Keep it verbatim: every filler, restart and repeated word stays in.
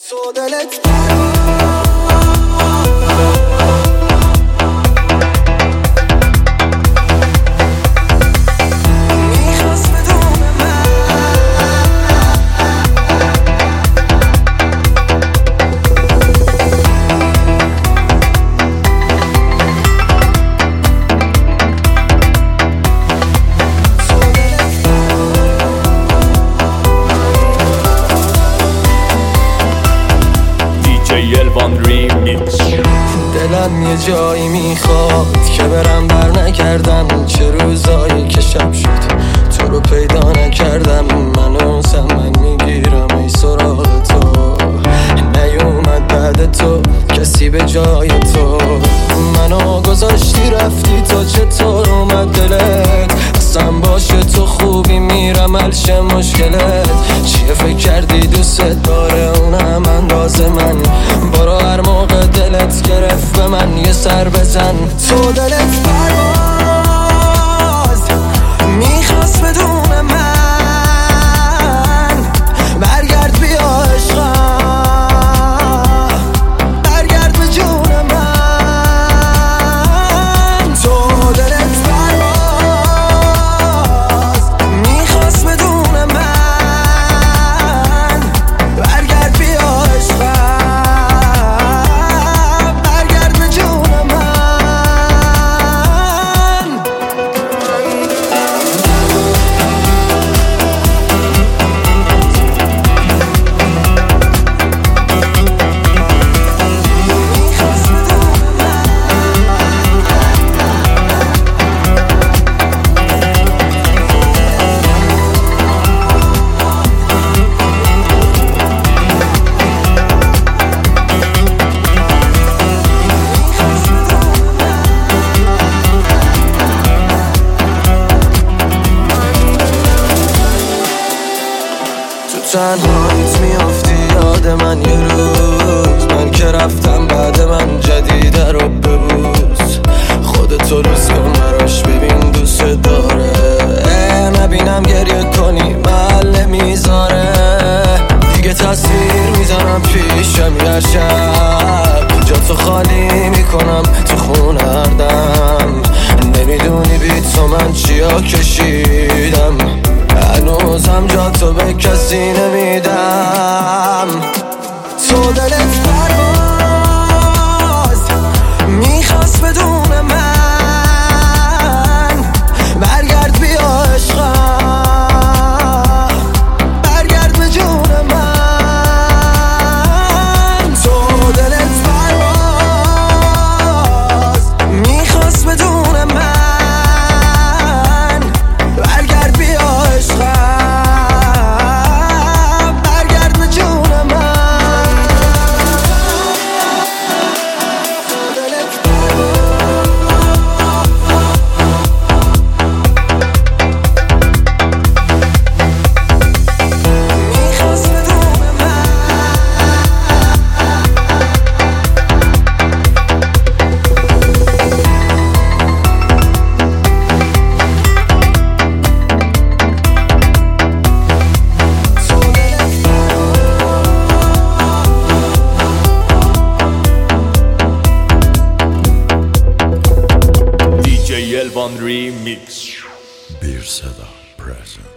تو دلت دلم یه جایی میخواد که برم بر نکردم، چه روزایی که شب شد تو رو پیدا نکردم. منو زمن میگیرم ای سراغ تو، نیومد بعد تو کسی به جای تو. منو گذاشتی رفتی تو، چطور اومد دلت اصلا باشه تو خوبی میرم الشه مشکلت چیه؟ فکر کردی دوست داره اونم انداز من؟ برو هر موقع دلت گرفت به من یه سر بزن. تو دلت پرواز میخواست بدون من، برگرد بیا عشقم، برگرد به جون من. تو دلت پرواز میخواست بدون من، برگرد بیا عشقم، برگرد به جون من. تنهاییت میافتی یاد من یه روز، من که رفتم بعد من جدیده رو ببوس. خودتو روز کن براش ببین دوست داره، نبینم گریه کنی محل نمیذاره. دیگه تصویر میزنم پیشم هر شب، جا تو خالی میکنم تو خون هر دم. نمیدونی بی تو من چیا کشیدم، هنوزم جا تو به کسی نمیدم. تو دلت پرواز میخواست بدون من، برگرد بیا عشقم، برگرد به جون من. تو دلت پرواز میخواست بدون من، برگرد بیا عشقم، برگرد به جون من. Elvan Remix. Bir Seda present.